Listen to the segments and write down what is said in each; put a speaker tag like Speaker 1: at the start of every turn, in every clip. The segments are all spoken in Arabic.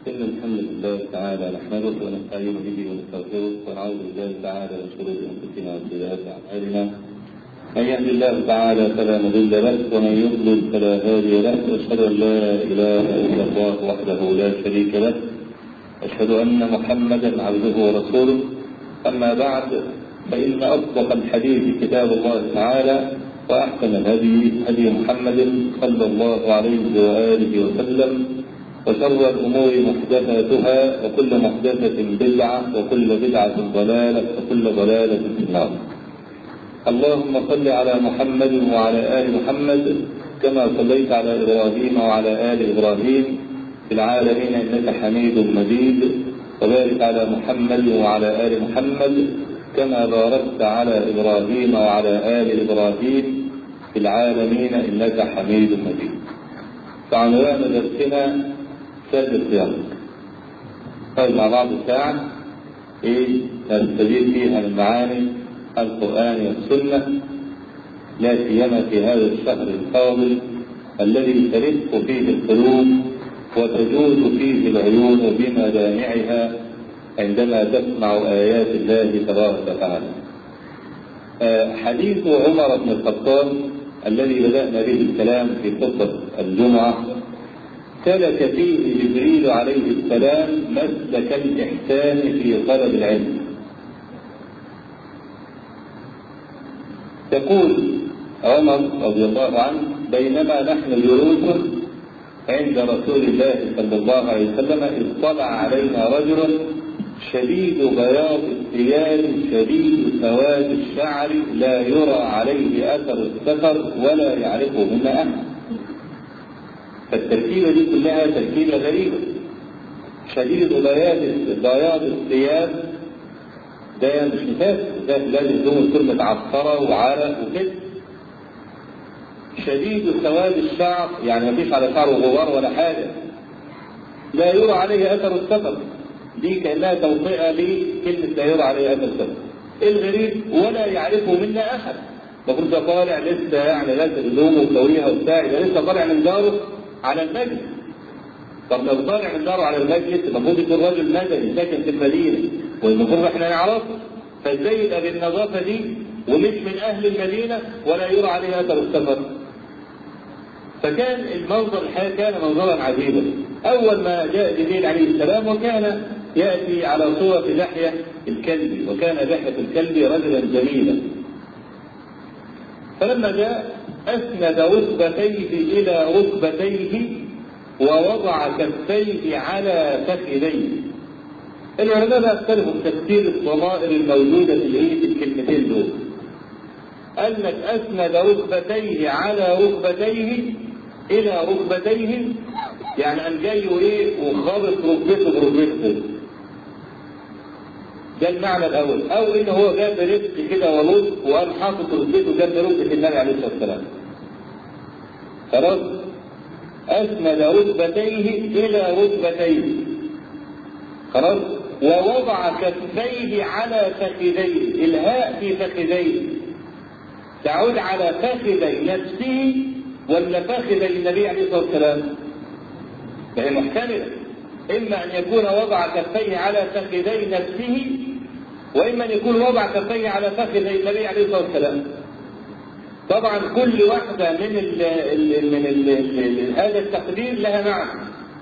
Speaker 1: إن الحمد لله تعالى نحمده ونستعين به ونستغفره ونعوذ بالله تعالى من شرور أنفسنا وسيئات أعمالنا. من يهد الله تعالى فلا مضل له ومن يضلل فلا هادي له، وأشهد أن لا إله إلا الله وحده لا شريك له، أشهد أن محمدا عبده ورسوله. أما بعد، فإن أصدق الحديث كتاب الله تعالى، وأحسن الهدي هدي محمد صلى الله عليه وآله وسلم، وشر الأمور محدثاتها، وكل محدثة بدعة، وكل بدعة ضلالة، وكل ضلالة في النار. اللهم صل على محمد وعلى آل محمد كما صليت على إبراهيم وعلى آل إبراهيم في العالمين إنك حميد مجيد، وبارك على محمد وعلى آل محمد كما باركت على إبراهيم وعلى آل إبراهيم في العالمين إنك حميد مجيد. فعنوان درسنا سد الصيام. طيب، مع بعض الساعة نستفيد فيها من معاني القرآن والسنة، لا سيما في هذا الشهر الفاضل الذي ترق فيه القلوب وتجود فيه العيون بمدامعها عندما تسمع آيات الله تبارك وتعالى. حديث عمر بن الخطاب الذي بدأنا به الكلام في خطبة الجمعة سلك فيه جبريل عليه السلام مسلك الإحسان في طلب العلم. يقول عمر رضي الله عنه: بينما نحن جلوس عند رسول الله صلى الله عليه وسلم اطلع علينا رجل شديد بياض الثياب شديد سواد الشعر لا يرى عليه أثر السفر ولا يعرفه منا أحد. فالتركيبة دي كلها تركيبة غريبة. شديد بياض الثياب ده مش مثال، ده لازم يكون كل متعصرة وعرق وكده. شديد سواد الشعر يعني مفيش على شعره غبار ولا حاجة، لا يرى عليه أثر السفر، دي كأنها توطئة لكلمة لا يرى عليه أثر السفر. الغريب ولا يعرفه منا أحد. المفروض ده طالع لسه يعني غسل هدومه وكويها وبتاع، ده لسه طالع من داره على المجلس. طب لو طالع من داره على المجلس المفروض يكون راجل مدني ساكن في المدينة، والمفروض احنا نعرفه، فازاي يبقى بالنظافة دي ومش من أهل المدينة ولا يرى عليه أثر السفر؟ فكان المنظر الحقيقة كان منظرا عجيبا. أول ما جاء جبريل عليه السلام وكان يأتي على صورة دحية الكلبي، وكان دحية الكلبي رجلا جميلا، فلما جاء أسند ركبتيه إلى ركبتيه ووضع كفيه على فخذيه. العلماء لا يختلفوا في تفسير الضمائر الموجودة في الكلمتين دول. قال لك أسند ركبتيه على ركبتيه إلى ركبتيه، يعني قام جاي وخابط ركبته بركبته. ده المعنى الأول. أو إن هو جاب رزق كده ولطف وقام حاطط ركبته جنب ركبة النبي عليه الصلاة والسلام. خلاص؟ أسند ركبتيه إلى ركبتيه. خلاص؟ ووضع كفيه على فخذيه. الهاء في فخذيه تعود على فخذي نفسه ولا فخذي النبي عليه الصلاة والسلام؟ فهي محتملة، إما أن يكون وضع كفيه على فخذي نفسه، وإما أن يكون وضع كفيه على فخذي النبي عليه الصلاة والسلام. طبعا كل واحدة من هذا التقدير لها معنى.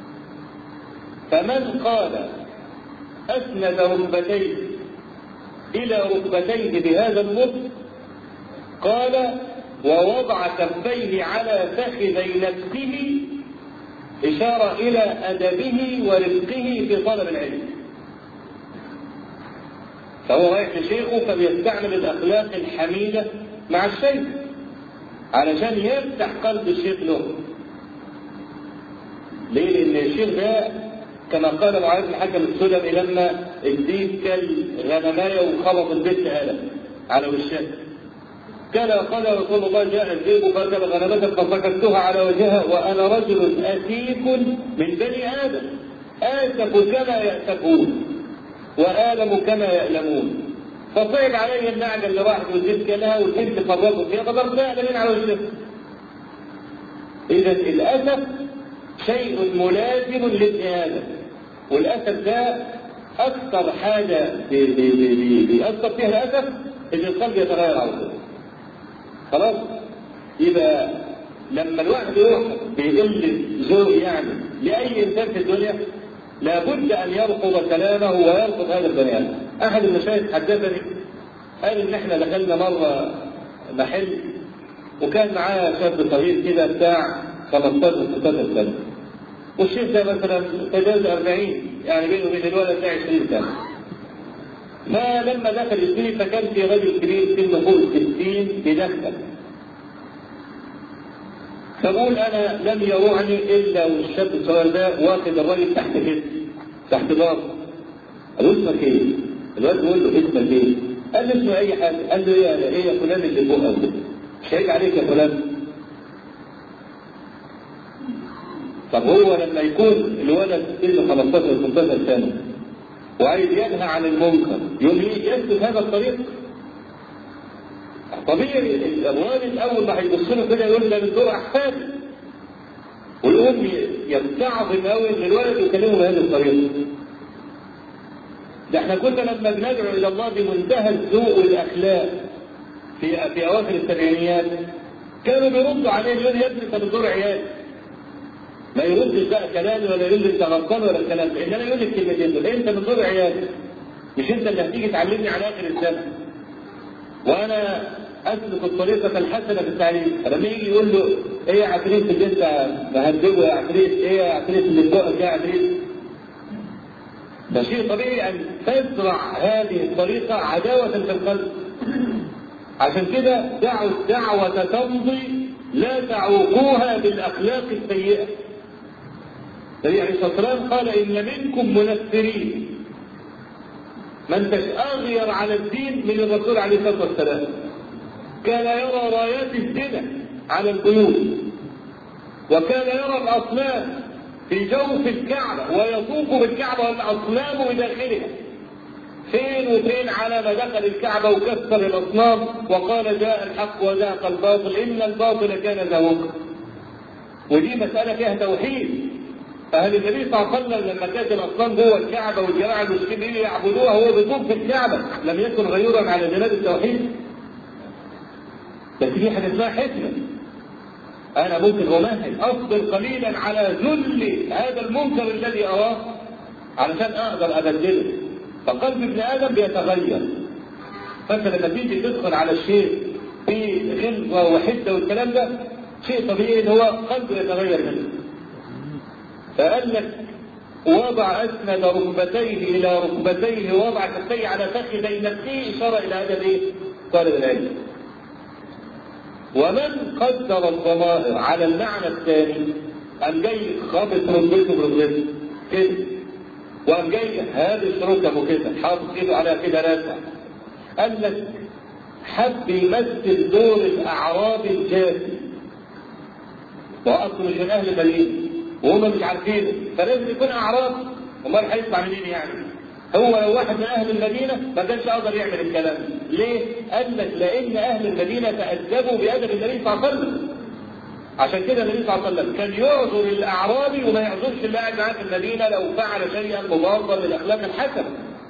Speaker 1: فمن قال أسند ركبتيه إلى ركبتيه بهذا النطق قال ووضع كفيه على فخذي نفسه، إشارة إلى أدبه ورفقه في طلب العلم. فهو رايح لشيخه فبيستعمل الأخلاق الحميدة مع الشيخ علشان يفتح قلب الشيخ له. ليه؟ لأن الشيخ ده كما قال معاذ بن حكم السلمي لما الديك كالغنماية وخبط البيت على وشها، قال رسول الله: جاء الذئب فأكل غنمة فسكتها على وجهها وأنا رجل أتيك من بني آدم، آسف كما يأسفون وآلم كما يألمون. فصعب علي النعجة اللي راحت والذئب كلها والذئب فرطت فيها فضربتها من على وجهها. إذا الأسف شيء ملازم لابن آدم، والأسف ده أكثر حاجة بيأثر فيها الأسف إن القلب يتغير على طول. خلاص؟ يبقى لما الواحد يروح بيقل ذوق يعني لأي إنسان في الدنيا لابد أن يرفض كلامه ويرفض هذا البني آدم. أحد المشايخ حدثني قال إن إحنا دخلنا مرة محل وكان معاه شاب صغير كده بتاع 15 16 سنة، والشيخ ده مثلا تجاوز 40 يعني بينه وبين الولد ده 20 سنة. فلما دخل يشتري فكان في رجل كبير سنه فوق 60 بيدخل، فقول أنا لم يروعني إلا والشاب الصغير ده واخد الراجل تحت كده تحت ضغط. قال له اسمك إيه؟ الواد بيقول له اسمك إيه؟ قال له اسمه أي حاجة. قال له إيه يا فلان اللي فوق ده؟ مش هيجي عليك يا فلان. طب هو لما يكون الولد سنه 15 16 سنة وعايز ينهى عن المنكر يقوم يسلك هذا الطريق؟ طبيعي الوالد اول ما هيبص له كده يقول ده من دور احفاد، والام يستعظم قوي ان الولد يكلمه بهذه الطريقه. ده احنا كنا لما بندعو الى الله بمنتهى الذوق والاخلاق في اواخر السبعينيات كانوا بيردوا عليه يقول يا ابني انت من دور عيال. ما يردش بقى كلامي ولا يقول لي انت غلطان ولا الكلام ده، انما يقول لي الكلمتين دول انت من دور عيال، مش انت اللي هتيجي تعلمني على اخر السنه وانا اسلك الطريقه الحسنه في التعليم. لما يجي يقول له ايه يا عفريت اللي انت مهدبه يا عفريت، ايه يا عفريت اللي بتقف يا عفريت، ده شيء طبيعي ان تزرع هذه الطريقه عداوه في القلب. عشان كده دعوا الدعوه تمضي لا تعوقوها بالاخلاق السيئه. النبي عليه الصلاه والسلام قال ان منكم منفرين، ما انتش اغير على الدين من الرسول عليه الصلاه والسلام. كان يرى رايات الزنا على البيوت، وكان يرى الاصنام في جوف الكعبه ويطوف بالكعبه والاصنام بداخلها. فين وفين على ما دخل الكعبه وكسر الاصنام وقال جاء الحق وزهق الباطل ان الباطل كان زهوقا. ودي مساله فيها توحيد. فهل النبي صلى الله عليه وسلم لما كانت الاصنام جوه الكعبه والجماعه المسلمين يعبدوها هو بيطوف في الكعبه لم يكن غيورا على جناب التوحيد؟ بس في حاجه اسمها حكمه. انا ممكن امهد اصبر قليلا على ذل هذا المنكر الذي اراه علشان اقدر ابدله. فقلب ابن ادم بيتغير. فانت لما تيجي تدخل على الشيء في غلظه وحده والكلام ده شيء طبيعي ان هو قلبه يتغير منه. فقال لك وضع اسند ركبتيه الى ركبتيه ووضع كفيه على فخذي نفسه اشاره الى هذا الايه؟ طالب العلم. ومن قدر الضمائر على المعنى الثاني قام جاي خابط ركبته بركبته كده، وقام جاي هابط ركبه كده حاطط ايده على كده راسع. قال لك حب يمثل دور الاعراب الجافي، واصله مش من اهل المدينه وهم مش عارفينه فلازم يكون اعراب. امال هيطلع منين يعني؟ هو لو واحد من اهل المدينه ما كانش يقدر يعمل الكلام. ليه؟ قال لك لان اهل المدينه تادبوا بادب النبي صلى الله عليه وسلم. عشان كده النبي صلى الله عليه وسلم كان يعذر الاعرابي وما يعذرش اللي قاعد معاه في المدينه لو فعل شيئا مضادا للاخلاق الحسنه.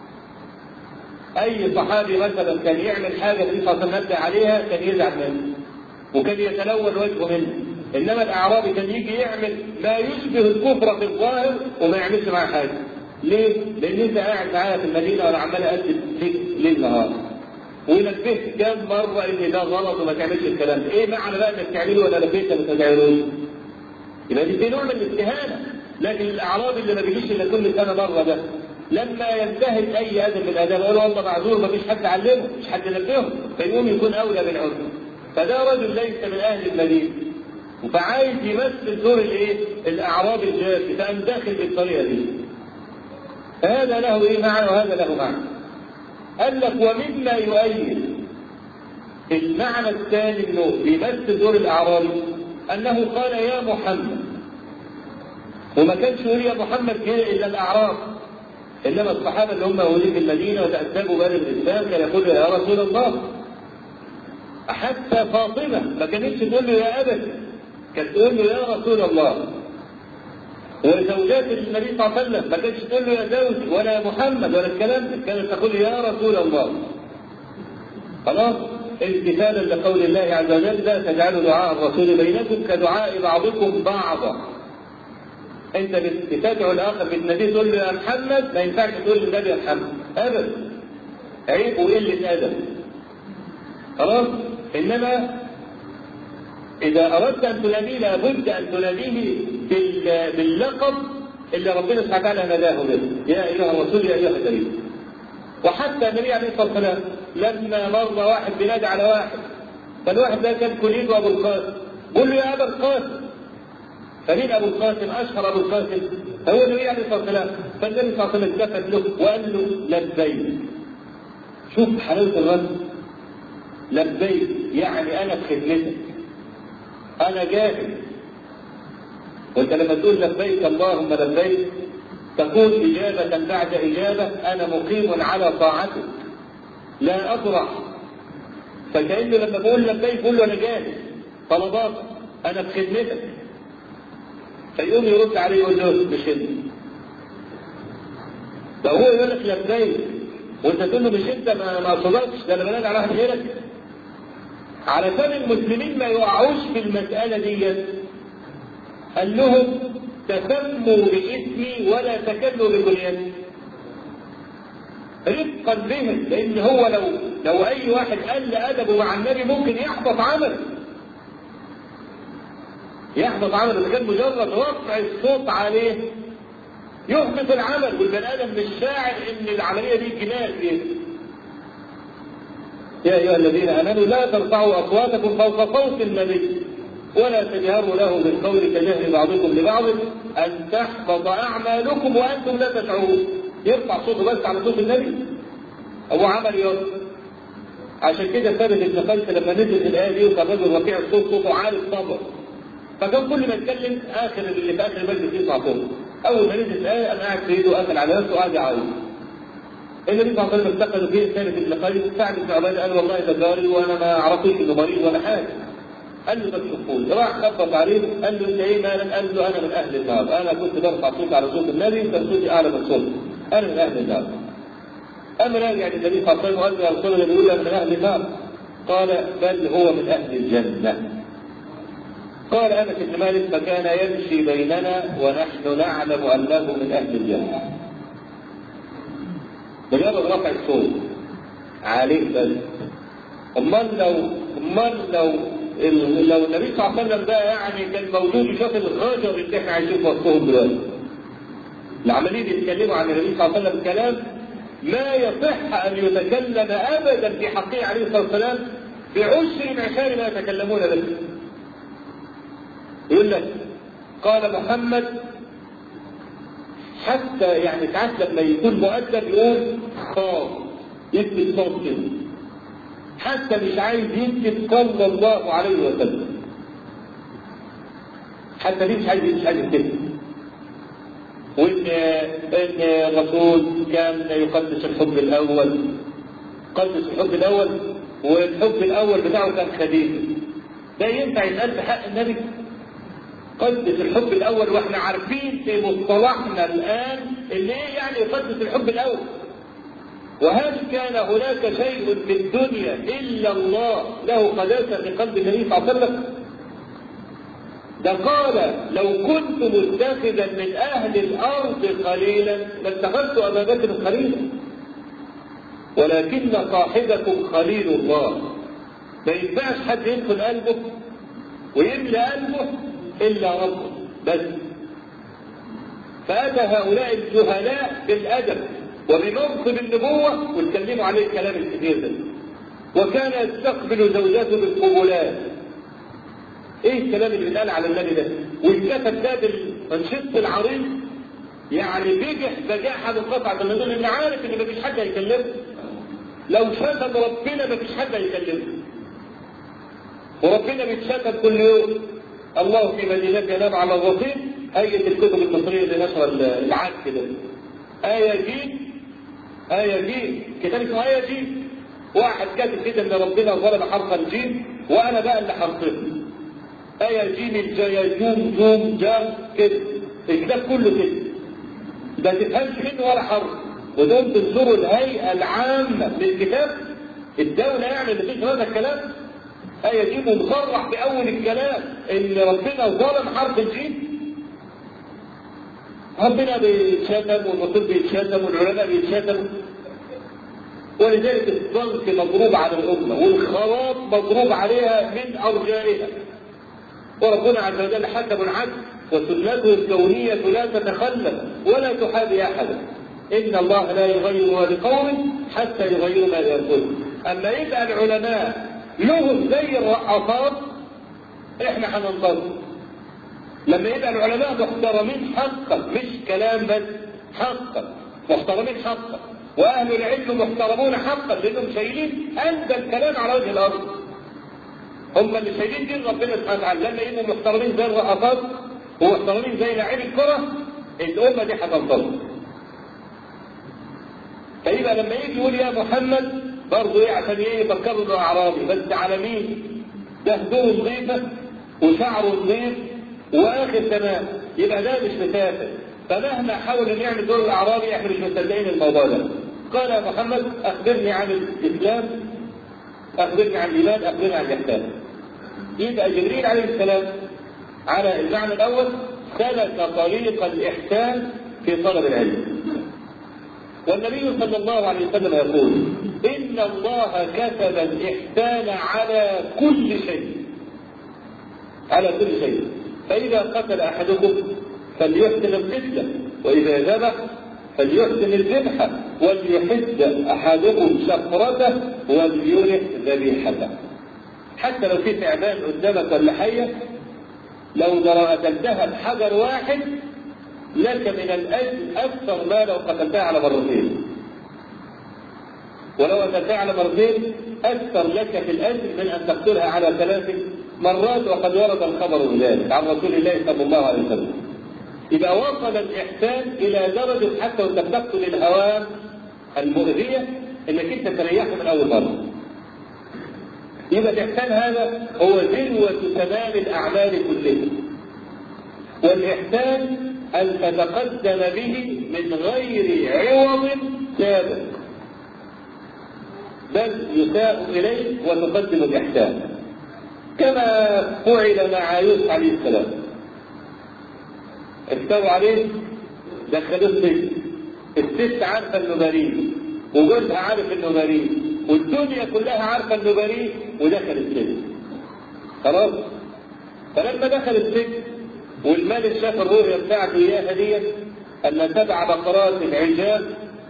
Speaker 1: اي صحابي مثلا كان يعمل حاجه النبي صلى الله عليه وسلم نبه عليها كان يزعل منه وكان يتلون وجهه منه. انما الاعرابي كان يجي يعمل ما يشبه الكفر في الظاهر وما يعملش معاه حاجه. ليه؟ لان انت قاعد معايا في المدينه وانا عمال اقدم فيك ليل نهار ونبهت كام مره ان ده غلط وما تعملش الكلام ده. ايه معنى بقى انك تعمله ولا لبيت ما تعملوش؟ يبقى دي نوع من الاستهانه. لكن الاعرابي اللي ما بيجيش الا كل سنه مره ده لما ينتهك اي ادب من الاداب يقول والله معذور ما فيش حد علمه مش حد نبهه فيقوم يكون اولى بالعذر. فده رجل ليس من اهل المدينه فعايز يمثل دور الايه؟ الاعراب الجافي فقام داخل بالطريقه دي. فهذا له ايه معنى وهذا له معنى. قال لك ومما يؤيد المعنى الثاني انه بيمثل دور الاعرابي انه قال يا محمد، وما كانش يقول يا محمد الا الاعراب، انما الصحابه اللي هم مولودين في المدينه وتأدبوا بهذا الاسلام كان يقول يا رسول الله. حتى فاطمه ما كانتش تقول له يا ابت، كانت تقول له يا رسول الله. وزوجات النبي صلى الله عليه وسلم ما كانتش تقول له يا زوجي ولا يا محمد ولا الكلام ده، كانت تقول يا رسول الله. خلاص، امتثالا لقول الله عز وجل لا تجعلوا دعاء الرسول بينكم كدعاء بعضكم بعضا. انت بتدعو الاخر بالنبي تقول له يا محمد، ما ينفعش تقول للنبي يا محمد ابدا، عيب وقله ادب. خلاص، انما اذا اردت ان تناديه لابد ان تناديه باللقب اللي ربنا سبحانه وتعالى ناداه به، يا ايها الرسول يا ايها الكريم. وحتى النبي عليه الصلاه والسلام لما مر واحد بينادي على واحد، فالواحد ده كان كليته ابو القاسم، قول له يا ابا القاسم. فمين ابو القاسم؟ اشهر ابو القاسم هو النبي عليه الصلاه والسلام. فالنبي صلى الله عليه وسلم التفت له وقال له لبيك. شوف حلاوه الرد، لبيك يعني انا في خدمتك، انا جاهز. وانت لما تقول لبيك اللهم لبيك تقول اجابه بعد اجابه، انا مقيم على طاعتك لا اطرح. فكأنه لما بقول لبيك بقول له انا جاهز، طلباتك انا في خدمتك. فيقوم يرد عليه يقول له مش انت. فهو يقول لك لبيك وانت تقول له مش انت، ما صدقتش، ده انا بنادي على واحد غيرك. علشان المسلمين ما يقعوش في المسألة دي قال لهم تسموا باسمي ولا تكلوا بكنيتي، رفقا بهم، لان هو لو اي واحد قل ادبه مع النبي ممكن يحبط عمله. يحبط عمله اذا كان مجرد رفع الصوت عليه يحبط العمل، والبني ادم مش شاعر ان العمليه دي جنان فيه. يا ايها الذين امنوا لا ترفعوا اصواتكم فوق صوت النبي ولا تجهروا له بالقول كجهر بعضكم لبعض ان تحبط اعمالكم وانتم لا تشعرون. يرفع صوته بس على صوت النبي، ابو عمل يرفع. عشان كده ثابت بن قيس لما نزل الايه دي وكان رجل رفيع الصوت، صوته عالي الصبر، فكان كل ما يتكلم اخر اللي في اخر المجلس يسمع صوته. اول ما نزل الايه انا قاعد في ايده وقفل على نفسه وقاعد يعيط. النبي صلى الله عليه وسلم استقبل فيه ثابت بن قيس. سعد بن عباده قال والله ده جاري وانا ما اعرفش انه مريض ولا حاجه. قال له ده شوفوه. راح خبط عليه قال له انت ايه مالك؟ قال له انا من اهل النار، انا كنت برفع صوتي على صوت النبي وكان صوتي اعلى من صوته، انا من اهل النار. اما راجع للنبي صلى الله عليه وسلم وقال له يا رسول الله بيقول انا من اهل النار، قال بل هو من اهل الجنه. قال انس بن مالك فكان يمشي بيننا ونحن نعلم انه من اهل الجنه. مجرد رفع الصوت عليه بس. امال لو النبي صلى الله عليه وسلم ده يعني كان موجود يشوف الغجر اللي احنا عايشين في وسطهم دلوقتي، العمالين يتكلموا عن النبي صلى الله عليه وسلم كلام لا يصح ان يتكلم ابدا في حقه عليه الصلاه والسلام بعشر عشان ما يتكلمون به. يقول لك قال محمد، حتى يعني ساعات لما يكون مؤدب يقول قال يكتب صوت كده، حتى مش عايز يكتب صلى الله عليه وسلم، حتى دي مش عايز يكتب. وان الرسول كان يقدس الحب الاول، قدس الحب الاول، والحب الاول بتاعه كان خديجه. ده ينفع يتقال في حق النبي؟ قدس الحب الاول واحنا عارفين في مصطلحنا الان ان ايه يعني يقدس الحب الاول؟ وهل كان هناك شيء في الدنيا الا الله له قداسه في قلب النبي صلى الله عليه وسلم؟ ده قال لو كنت متخذا من اهل الارض خليلا لاتخذت ابا بكر خليلا، ولكن صاحبكم خليل الله. ما ينفعش حد يدخل قلبه ويملى قلبه الا ربه بس. فاتى هؤلاء الجهلاء بالادب وبمنصب النبوه واتكلموا عليه الكلام الكثير ده، وكان يستقبل زوجاته بالقبلات. ايه الكلام اللي بيتقال على النبي ده؟ والكتب ده بالشق العريض يعني بيجح بجاحه منقطعه من دول، اللي عارف ان مفيش حد هيكلمه. لو شتم ربنا مفيش حد هيكلمه، وربنا بيتشتم كل يوم. الله في مدينتنا نام على الرصيد، هيئه الكتب المصريه اللي نشر العاد كده، آية جيم، كتاب اسمه آية جيم. واحد كاتب كده ان ربنا ظلم حرف الجيم وانا بقى اللي حرفته. آية جيم الجايجوم جوم جام كده، الكتاب كله كده، ما تفهمش منه ولا حرف، ودول تنظروا الهيئة العامة للكتاب الدولة يعني اللي فيش هذا الكلام. يجيب مصرح في أول الكلام إن ربنا ظلم حرف الجيم. ربنا بيتشتم والرسول بيتشتم والعلماء بيتشتموا، ولذلك الضغط مضروب على الأمة والخراب مضروب عليها من أرجائها. وربنا عز وجل حكم العدل وسنته الكونية لا تتخلف ولا تحابي أحدا. إن الله لا يغير ما بقوم حتى يغيروا ما بأنفسهم. أما يبقى العلماء لهم زي الرقصات إحنا هننتصر. لما يبقى العلماء محترمين حقا، مش كلام بس، حقا محترمين حقا، وأهل العلم محترمون حقا لأنهم شايلين أندى الكلام على وجه الأرض. هم اللي شايلين دين ربنا سبحانه وتعالى. لما يبقوا محترمين زي الرقصات ومحترمين زي لاعبي الكرة، الأمة دي هتنتصر. فيبقى لما يجي يقول يا محمد برضه ايه عشان ايه يفكروا انه اعرابي، بس على مين؟ ده هدومه نظيفه وشعره نظيف واخر تمام، يبقى ده مش مسافر. فمهما حاول ان يعمل دور الاعرابي احنا مش مصدقين الموضوع ده. قال يا محمد اخبرني عن الاسلام، اخبرني عن الايمان، اخبرني عن الاحسان. يبقى جبريل عليه السلام على المعنى الاول سلك طريق الاحسان في طلب العلم. والنبي صلى الله عليه وسلم يقول إن الله كتب الإحسان على كل شيء، على كل شيء. فإذا قتل أحدكم فليحسن القتلة، وإذا ذبح فليحسن الذبح، وليحد أحدكم شفرته وليرح ذبيحته. حتى لو في تعبان قدامك ولا حية، لو قتلتها بحجر واحد لك من الأجر أكثر ما لو قتلتها على مرتين، ولو قتلتها على مرتين أكثر لك في الأجر من أن تقتلها على 3 مرات، وقد ورد الخبر بذلك عن رسول الله صلى الله عليه وسلم. إذا وصل الإحسان إلى درجة حتى وأنت تقتل الهوام المؤذية إنك أنت تريحه من أول مرة. يبقى الإحسان هذا هو ذروة تمام الأعمال كلها. والإحسان أن تتقدم به من غير عوض سابق، بل يساء إليه وتقدم الإحسان، كما فعل مع يوسف عليه السلام. افتروا عليه دخلوه السجن، الست عارفة إنه بريء وجوزها عارف إنه بريء والدنيا كلها عارفة إنه بريء، ودخل السجن. خلاص؟ فلما دخل السجن والملك شاف الرؤيا بتاعته اياها ديت ان 7 بقرات عجاف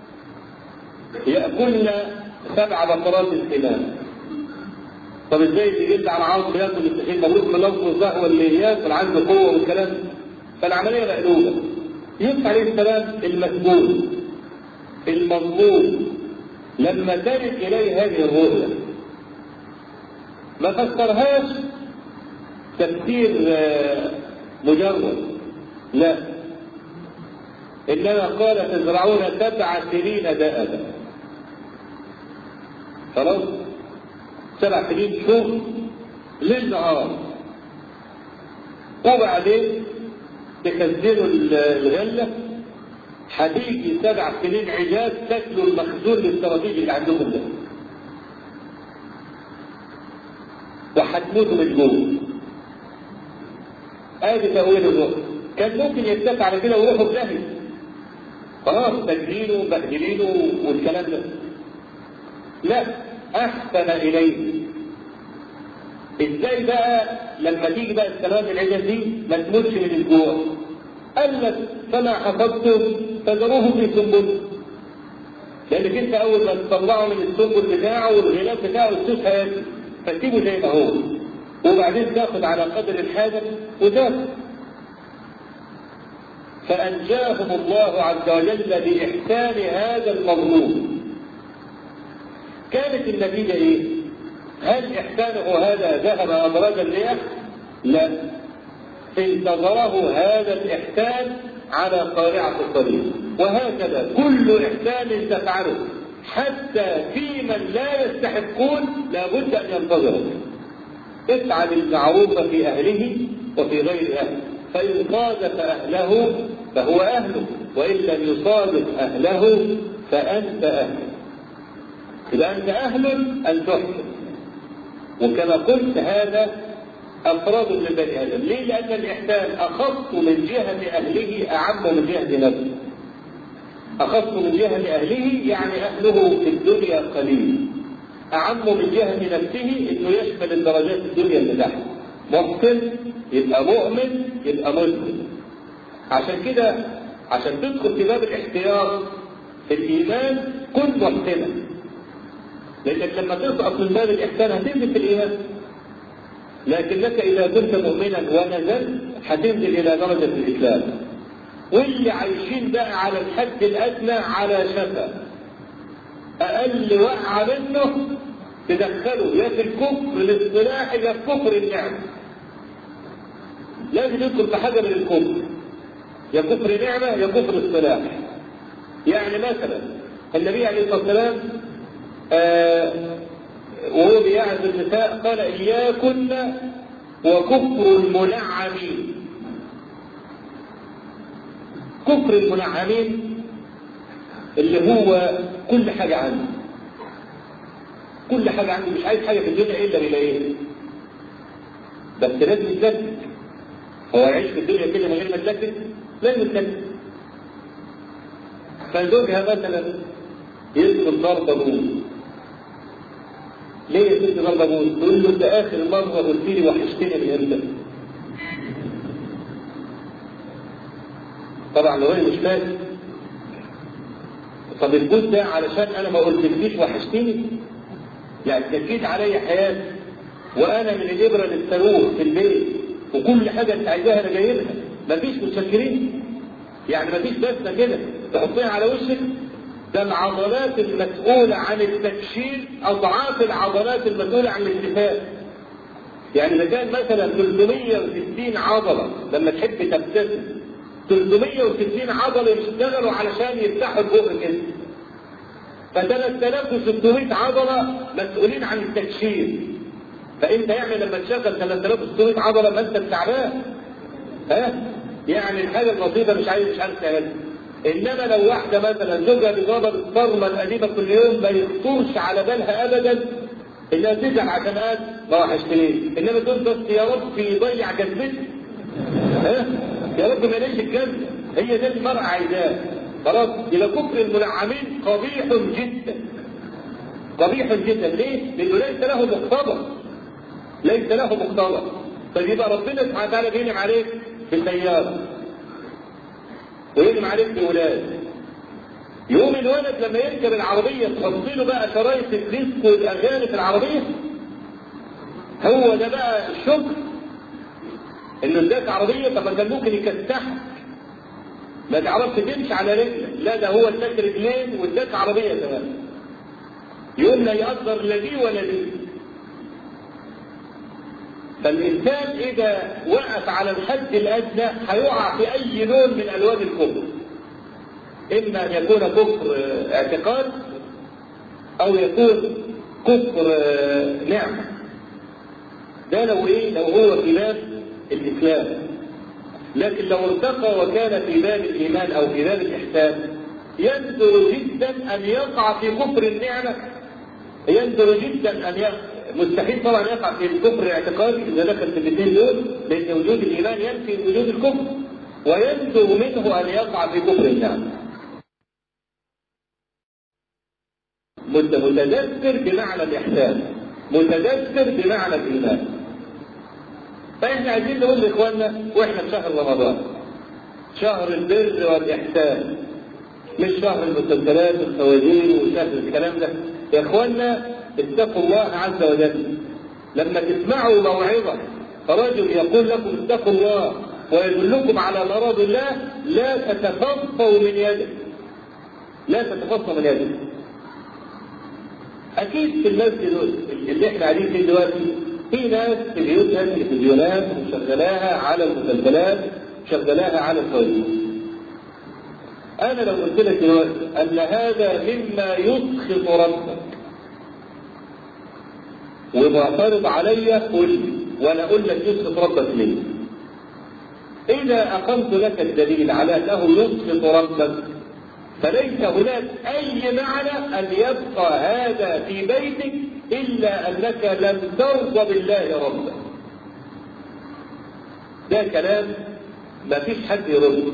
Speaker 1: ياكلن 7 بقرات سمان. طب ازاي تجد على عاوز ياكل السخين؟ مبروك من لفظ الزهوه اللي ياكل عنده قوه والكلام. فالعمليه مقلوبه. يوسف عليه السلام المسجون المظلوم لما ترك اليه هذه الرؤيا ما فسرهاش تفسير مجرد، لا، إنما قال تزرعون 7 سنين دأبا. خلاص؟ 7 سنين شغل ليل نهار، وبعدين تكسروا الغلة، هتيجي 7 سنين عجاز تاكلوا المخزون الاستراتيجي اللي عندكم ده، وهتموتوا من جوه. ادي تأويل الرؤيا. كان ممكن يتفق على كده ويروحوا في داهية، خلاص تجدينه وبهدلينه والكلام ده. لا، احسن اليه. ازاي بقى لما تيجي بقى السلام العجل دي ما تموتش من الجوع؟ قال لك فما حفظته فذروه في سنبله، لانك انت اول ما تطلعه من السنبل بتاعه والغلاف بتاعه السوس هياكل، فتسيبه زي ما هو وبعدين تاخد على قدر الحاجة وتاخد. فأنجاهم الله عز وجل بإحسان هذا المظلوم. كانت النتيجة إيه؟ هل إحسانه هذا ذهب أبراج الرياح؟ لا، انتظره هذا الإحسان على قارعة الطريق. وهكذا كل إحسان تفعله حتى في من لا يستحقون لابد أن ينتظره. افعل المعروف في أهله وفي غير أهله، فإن صادف أهله فهو أهله، وإن لم يصادف أهله فأنت أهله. إذا أنت أهل أن تحسن. وكما قلت هذا أفراد من بني آدم. ليه؟ لأن الإحسان أخص من جهة أهله أعم من جهة نفسه. أخص من جهة أهله يعني أهله في الدنيا قليل، أعم من جهة نفسه إنه يشمل الدرجات الدنيا اللي تحت. محسن يبقى مؤمن يبقى مسلم. عشان كده عشان تدخل في باب الاحتياط في الإيمان كن محسنا، لأنك لما تسقط من باب الإحسان هتنزل في الإيمان. لكنك إذا كنت مؤمنا ونزلت هتنزل إلى درجة الإسلام. واللي عايشين بقى على الحد الأدنى على شفا أقل وقعة منه تدخله يا في الكفر الاصطلاحي يا في كفر النعمة. لازم يدخل في حاجة من الكفر، يا كفر نعمة يا كفر اصطلاحي. يعني مثلا النبي عليه الصلاة والسلام وهو بيعظ النساء قال إياكن وكفر المنعمين. كفر المنعمين اللي هو كل حاجة عنده، كل حاجة عنده، مش عايز حاجة في الدنيا إلا بلاقيه، بس لازم يتلكك. هو يعيش في الدنيا كده من غير ما يتلكك؟ لازم يتلكك. فزوجها مثلا يسلم ضرب أبوه. ليه يسلم ضرب أبوه؟ تقول له أنت آخر مرة قلت لي وحشتني من إمتى؟ طبعا لو هي مش فاهم. طب الجود ده علشان انا ما قلتلكيش وحشتني؟ يعني تكيت عليا حياتي وانا من الابره للصاروخ في البيت وكل حاجه انت عايزاها انا جايبها، مفيش متشكرين؟ يعني مفيش بسمه كده تحطيها على وشك؟ ده العضلات المسؤوله عن التكشير اضعاف العضلات المسؤوله عن الالتفات. يعني اذا كان مثلا 360 عضله لما تحب تبتسم 360 عضلة يشتغلوا علشان يفتحوا البق كده، ف3600 عضلة مسؤولين عن التكشير. فانت يعني لما تشغل 3600 عضلة ما انت تعبان، يعني الحاجة البسيطة مش عارف تعملها. انما لو واحدة مثلا زوجها بيضرب الصرمة القديمة كل يوم ما يخطرش على بالها ابدا انها تزعل عشان قال ما وحشتنيش، انما تقول بس يا رب يضيع جذبتي، يا رب ما ليش الجنة، هي ده المرأة عايزاه. خلاص يبقى كفر المنعمين قبيح جدا، قبيح جدا. ليه؟ لانه ليس له مقتضى، ليس له مقتضى. فيبقى ربنا سبحانه وتعالى بينعم عليك بسيارة وينعم عليك بولاد، يقوم الولد لما يركب العربية تحط له بقى شرايط الديسكو والاغاني في العربية. هو ده بقى الشكر انه اداك عربيه. طب ما كان ممكن يكسحك ما تعرفش تمشي على رجلك، لا ده هو اداك رجلين واداك عربيه كمان. يقول لا يقدر لا دي ولا دي. فالانسان اذا وقف على الحد الادنى هيقع في اي لون من الوان الكفر، اما ان يكون كفر اعتقاد او يكون كفر نعمه. ده لو لو هو في باب الإسلام. لكن لو ارتقى وكان في باب الإيمان أو في باب الإحسان يندر جدا أن يقع في كفر النعمة، يندر جدا أن مستحيل طبعا يقع في الكفر الاعتقادي إذا دخل في الاثنين دول، لأن وجود الإيمان ينفي وجود الكفر، ويندر منه أن يقع في كفر النعمة. متذكر بمعنى الإحسان، متذكر بمعنى الإيمان. فإحنا عايزين نقول لإخواننا وإحنا في شهر رمضان، شهر البر والإحسان، مش شهر المسلسلات والخوازير وشهر الكلام ده. يا إخواننا اتقوا الله عز وجل. لما تسمعوا موعظة رجل يقول لكم اتقوا الله ويدلكم على مرض الله لا تتفضوا من يده، لا تتفضوا من يده. أكيد في المسجد اللي إحنا قاعدين فيه دلوقتي في ناس في بيوتها تلفزيونات مشغلاها على المسلسلات، مشغلاها على الخوازيق. أنا لو قلت لك دلوقتي أن هذا مما يسخط ربك ومعترض عليا قل لي، وأنا أقول لك يسخط ربك ليه؟ إذا أقمت لك الدليل على أنه يسقط ربك فليس هناك أي معنى أن يبقى هذا في بيتك إلا أنك لم ترضى بالله ربا. ده كلام ما فيش حد يرد.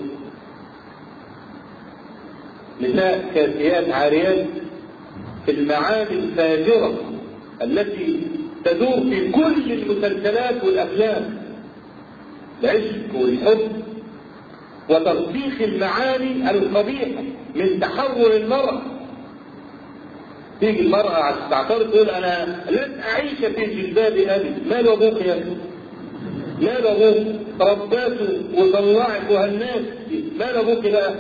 Speaker 1: نساء كاسيات عاريات في المعاني الفاجرة التي تدور في كل المسلسلات والأفلام، العشق والحب وترسيخ المعاني القبيحة من تحول المرأة. تيجي المرأة عشان تعترض تقول أنا لن أعيش في جلباب أبي. ماله أبوك يا أخي؟ ماله أبوك؟ رباته وطلعك وهالناس، ماله أبوك بقى؟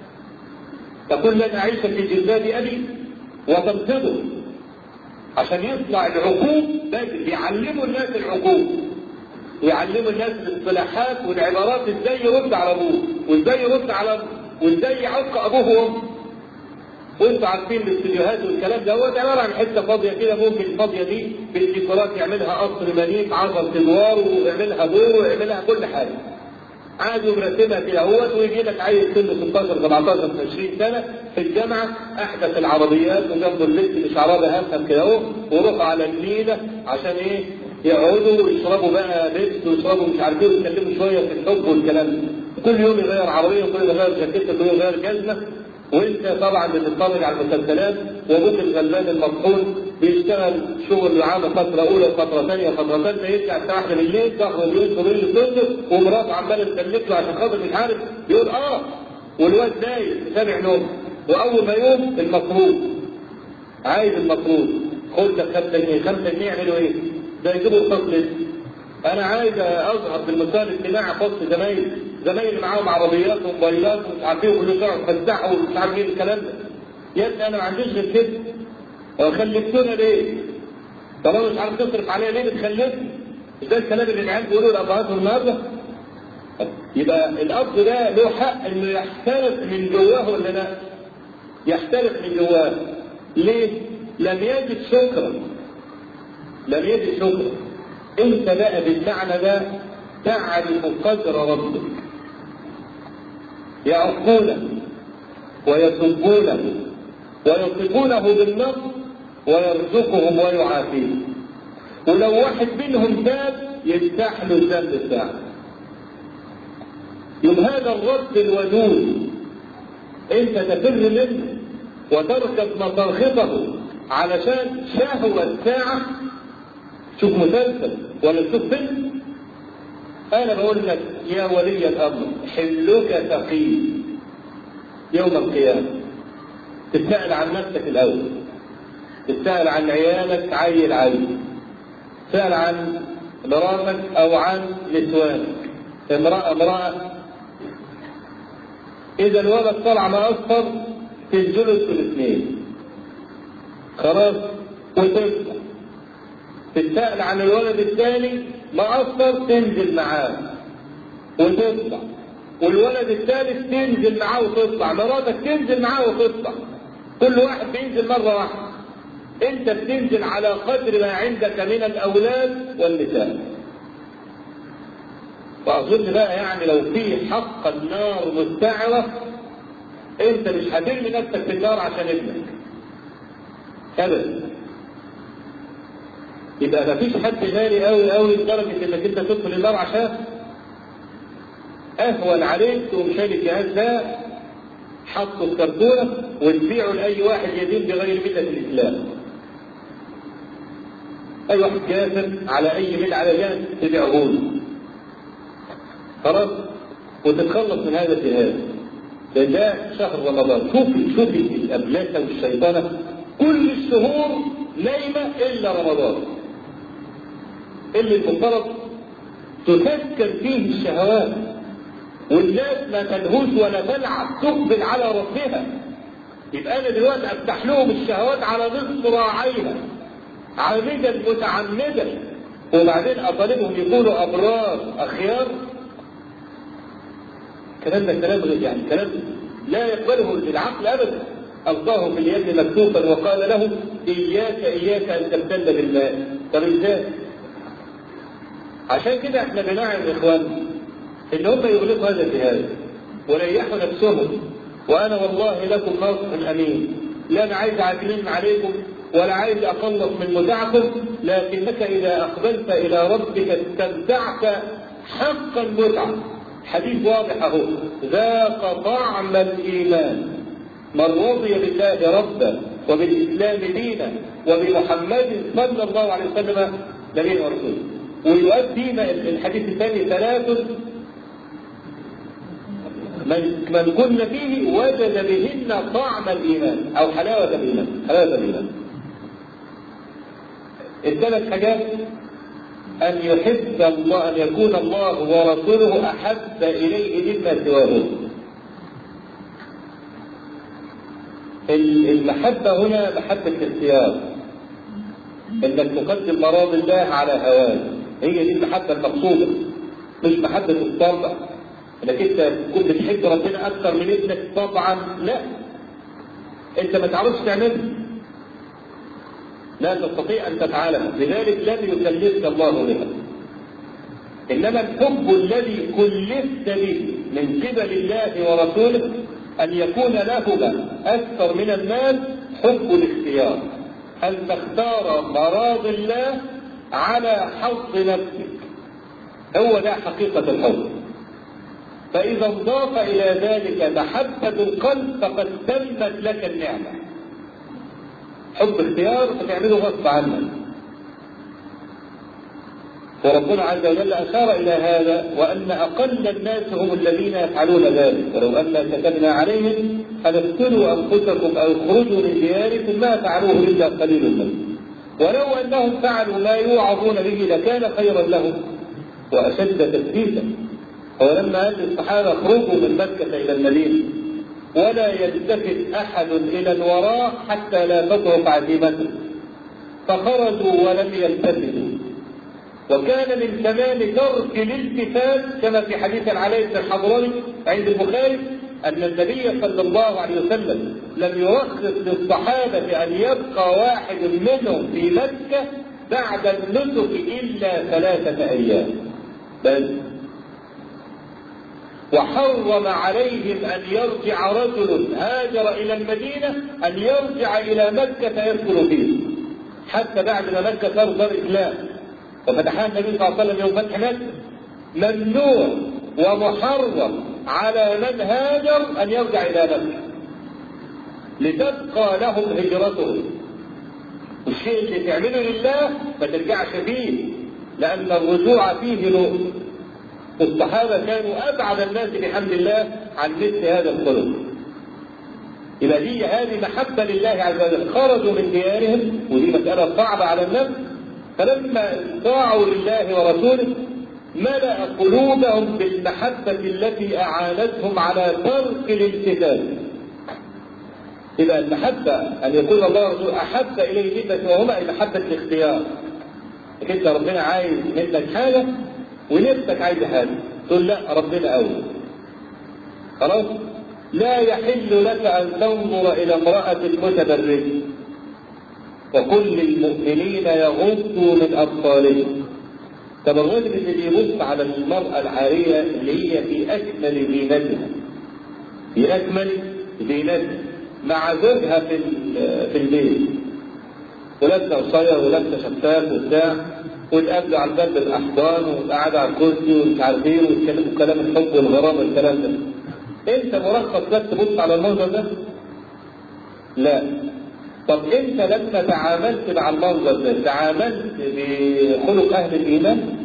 Speaker 1: تقول لن أعيش في جلباب أبي وتنتظر عشان يطلع العقوق. بيعلموا الناس العقوق ويعلموا الناس الاصطلاحات والعبارات، ازاي يرد على ابوه وازاي يرد على وازاي يعق ابوه وامه. وانتوا عارفين الاستديوهات والكلام ده هو عباره عن حته فاضيه كده، ممكن الفاضيه دي بالديكورات يعملها قصر منيف 10 ادوار ويعملها دور ويعملها كل حاجه. عادي مرتبها كده اهوت، ويجي لك عيل سنه 16 17 20 سنه في الجامعه احدث العربيات وجنبه اللبس اللي شعرها هفهم كده اهو، وروح على النيله عشان ايه؟ يقعدوا ويشربوا بقى بيبس ويشربوا مش عارف ايه ويتكلموا شويه في الحب والكلام ده. كل يوم يغير عربيه وكل يوم يغير جاكيته وكل يوم يغير جزمه، وانت طبعا بتتفرج على المسلسلات وابوك الغلبان المطحون بيشتغل شغل عام فتره اولى وفتره ثانيه وفتره ثالثه، يرجع الساعه 1 بالليل تاخد يوسف بالليل الصبح ومراته عماله تسلك له عشان خاطر مش عارف يقول والواد نايم سامع نوم. واول ما يقوم المفروض عايز المفروض خد لك 5 جنيه 5 جنيه يعملوا ايه؟ ده يجيبوا الفصل. انا عايز اظهر في المستوى الاجتماعي في وسط زمايلي معاهم عربيات وموبايلات ومش عارف ايه وكل شويه يفتحوا ومش عارف ايه الكلام ده. يا ابني انا ما عنديش غير كده، خلفتونا ليه؟ طالما مش عارف تصرف عليا ليه بتخلفني؟ مش ده الكلام اللي العيال بيقولوا لابهاتهم النهارده؟ يبقى الاب ده له حق انه يحترق من جواه ولا لا؟ يحترق من جواه. ليه؟ لم يجد شكرا. انت بقى بالمعنى ده تعرف قدر ربك. يعقونه ويسبونه ويصفونه بالنصر ويرزقهم ويعافيهم. ولو واحد منهم تاب يفتح له الذنب بتاعه. يوم هذا الرب الودود انت تفر منه وتركب مصاخبه علشان شهوة ساعة. شوف مسلسل ولا تشوف فيلم. انا بقول لك يا ولي الامر حلك ثقيل يوم القيامة. تسأل عن نفسك الاول، تسأل عن عيالك عيل، تسأل عن مراتك او عن نسوانك امرأة. اذا الولد طلع مقصر تنزلوا الاثنين خلاص وتطلع. تسأل عن الولد الثاني مقصر تنزل معاه وتطلع، والولد الثالث تنزل معاه وتطلع، مراتك تنزل معاه وتطلع. كل واحد بينزل مرة واحدة. انت بتنزل على قدر ما عندك من الاولاد والنساء. واظن بقى يعني لو في حق النار مستعرة انت مش هترمي نفسك في النار عشان ابنك ابدا. يبقى مفيش حد غالي قوي لدرجة انك انت تدخل النار عشان اهون عليك تقوم شايل الجهاز ده حطه في كرتونة وتبيعه لاي واحد يدين بغير ملة الاسلام. اي واحد كافر على اي ملة على جهاز تبيعه له خلاص وتتخلص من هذا الجهاز. ده شهر رمضان. شوفي الابلاسه والشيطانه كل الشهور نايمه الا رمضان اللي المفترض تسكر فيه الشهوات والناس ما تنهوش ولا تلعب تقبل على ربها. يبقى انا دلوقتي افتح لهم الشهوات على نصف راعيها عامدا متعمدا وبعدين اطالبهم يكونوا ابرار اخيار. كلام ده كلام يعني كلام لا يقبله العقل ابدا. القاه في اليد مكتوفا وقال له اياك ان تبتل بالماء. طب ازاي؟ عشان كده احنا بنعلم اخواننا ان هم يغلقوا هذا الجهاز وريحوا نفسهم، وانا والله لكم ناصح امين، لا انا عايز اعتمد عليكم ولا عايز اخلص من متاعكم، لكنك اذا اقبلت الى ربك استمتعت حق المتعه. حديث واضح اهو، ذاق طعم الايمان من رضي بالله ربا وبالاسلام دينا وبمحمد صلى الله عليه وسلم نبيا ورسولا. ويؤدي الحديث الثاني ثلاث من كن فيه وجد بهن طعم الايمان او حلاوه الايمان. حلاوه الايمان الثلاث حاجات: ان يحب الله، ان يكون الله ورسوله احب اليه مما سواه. المحبه هنا محبه الاختيار، انك تقدم مراضي الله على هواك، هي دي المحبه المقصوده، مش محبه الطبع انك انت تكون بتحب ربنا اكثر من ابنك. طبعا لا، انت ما تعرفش تعملها، لا تستطيع ان تفعلها، لذلك لم يكلفك الله بها. انما الحب الذي كلفت به من قبل الله ورسوله ان يكون لهما اكثر من المال حب الاختيار، ان تختار مراضي الله على حظ نفسك، هو ده حقيقه الحب. فإذا انضاف إلى ذلك محبة القلب فقد تمت لك النعمة. حب اختيار فتعمله غصب عنك. وربنا عز وجل أشار إلى هذا، وأن أقل الناس هم الذين يفعلون ذلك، ولو أن كتبنا عليهم أن اقتلوا أنفسكم أو اخرجوا من دياركم ما فعلوه إلا قليل منهم، ولو أنهم فعلوا ما يوعظون به لكان خيرا لهم وأشد تثبيتا. ولما قال الصحابة اخرجوا من مكة إلى المدينة ولا يلتفت أحد إلى الوراء حتى لا تضعف عزيمته، فخرجوا ولم يلتفتوا. وكان من كمال ترك الالتفات كما في حديث علي بن الحضرمي عند البخاري أن النبي صلى الله عليه وسلم لم يرخص للصحابة أن يبقى واحد منهم في مكة بعد النسك إلا 3 أيام بس، وحرم عليهم أن يرجع رجل هاجر إلى المدينة أن يرجع إلى مكة يسكن فيه حتى بعد ما مكة صار دار إسلام وفتحها النبي صلى الله عليه وسلم يوم فتح مكة. ممنوع ومحرم على من هاجر أن يرجع إلى مكة لتبقى لهم هجرتهم، والشيء اللي تعمله لله ما ترجعش فيه، لأن الرجوع فيه نور. الصحابة كانوا أبعد الناس بحمد الله عن مثل هذا الخلق. يبقى دي هذه محبة لله عز وجل، خرجوا من ديارهم، ودي مسألة صعبة على النفس، فلما طاعوا لله ورسوله ملأ قلوبهم بالمحبة التي أعانتهم على ترك الالتفات. يبقى المحبة أن يكون الله ورسوله أحب إليه جدا، وهما محبة الاختيار. أنت ربنا عايز منك حاجة ونفسك عايز حاجة، تقول لا ربنا أول. خلاص؟ لا يحل لك أن تنظر إلى امرأة متبرجة، وكل المؤمنين يغضوا من أبصارهم. طب الراجل اللي بيبص على المرأة العارية اللي هي في أكمل زينتها، في أكمل زينتها مع زوجها في البيت، ولابسة قصير ولابسة شفاف وبتاع، وتقابلوا على الباب بالاحضان وقاعد على الكرسي ومش عارف ايه ويتكلموا كلام الحب والغرام والكلام ده، انت مرخص بس تبص على المنظر ده؟ لا. طب انت لما تعاملت مع المنظر ده تعاملت بخلق اهل الايمان؟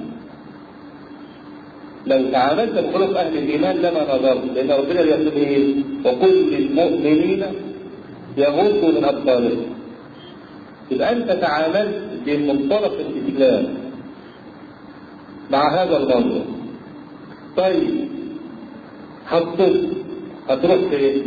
Speaker 1: لو تعاملت بخلق اهل الايمان لما نظرت، لان ربنا بيقول ايه؟ وكل المؤمنين يغضوا من ابصارهم. يبقى انت تعاملت بمنطلق الاسلام مع هذا المنظر. طيب هتروح فين؟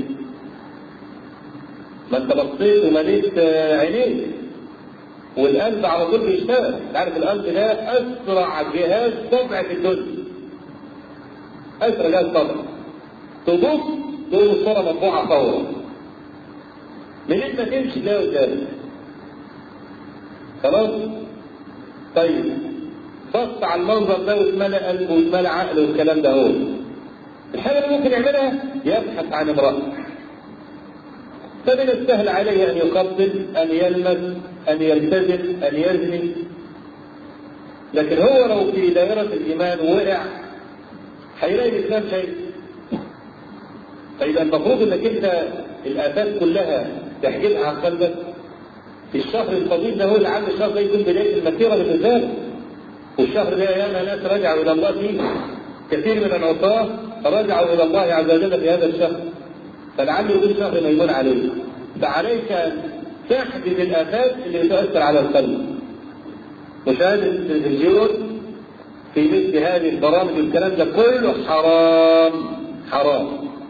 Speaker 1: ما انت بصيت ومليت عينيك والقلب على طول بيشتغل. انت عارف القلب ده اسرع جهاز طبع في الدنيا، اسرع جهاز طبع. تبص تقول الصوره مطبوعه فورا، من انت تمشي تلاقي قدامك. خلاص؟ طيب بص على المنظر ده واتملأ قلبه واتملأ عقله والكلام ده هو. الحاجة اللي ممكن يعملها يبحث عن امرأة. فمن السهل عليه أن يقبل، أن يلمس، أن يلتزم، أن يزني. لكن هو لو في دائرة الإيمان وقع هيلاقي الإسلام شيء. فيبقى المفروض انك انت الآفات كلها تحجبها عن قلبك. في الشهر الفضيل ده هو اللي عامل الشهر ده يكون بداية المسيرة بالنسبة له. والشهر ده ياما ناس رجعوا إلى الله فيه. كثير من العصاة رجعوا إلى الله عز وجل في هذا الشهر. فلعله يكون شهر ميمون عليه. فعليك أن تحجب الآفات اللي تؤثر على القلب. مشاهدة التلفزيون في مثل هذه البرامج والكلام ده كله حرام حرام.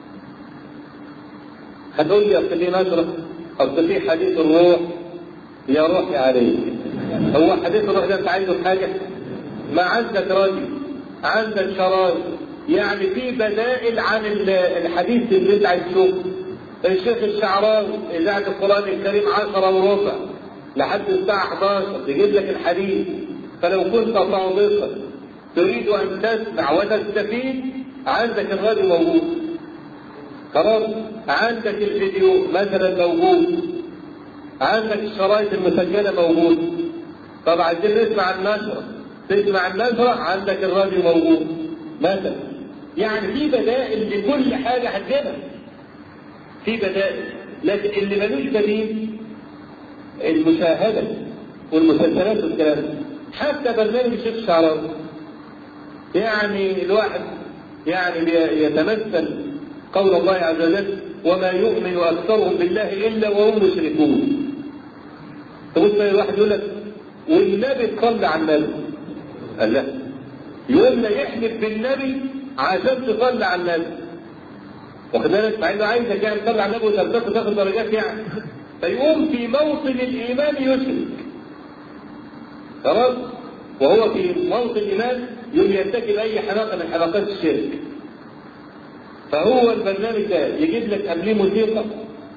Speaker 1: هتقول لي أصل في نشرة، أصل في حديث الروح. يا روحي عليك، هو حديث الروح ده أنت عايزه حاجة؟ ما عندك راجل، عندك شرايط، يعني في بدائل عن الحديث اللي أنت عايز تشوفه. الشيخ الشعراوي إذاعة القرآن الكريم 10:15 لحد الساعة 11 تجيب لك الحديث. فلو كنت صادقا تريد أن تسمع وتستفيد عندك الراديو موجود، خلاص، عندك الفيديو مثلا موجود، عندك الشرايط المسجلة موجود. طب عايزين نسمع النشرة، تسمع النشرة عندك الراديو موجود مثلا. يعني في بدائل لكل حاجة هتجيبها، في بدائل. لكن اللي ملوش بديل المشاهدة والمسلسلات والكلام ده. حتى برنامج الشيخ الشعراوي يعني الواحد يعني يتمثل قول الله عز وجل وما يؤمن أكثرهم بالله إلا وهم مشركون. تقول الواحد يقول لك والنبي تصلي على النبي، قال لا، يقول لا يحلف بالنبي عشان تصلي على النبي، واخد بالك؟ مع انه عايزك يعني تصلي على النبي وترتقي تاخد درجات يعني. فيقوم في موطن الايمان يشرك، خلاص، وهو في موطن الايمان يقوم يرتكب اي حماقه من حماقات الشرك. فهو البرنامج ده يجيب لك قبليه موسيقى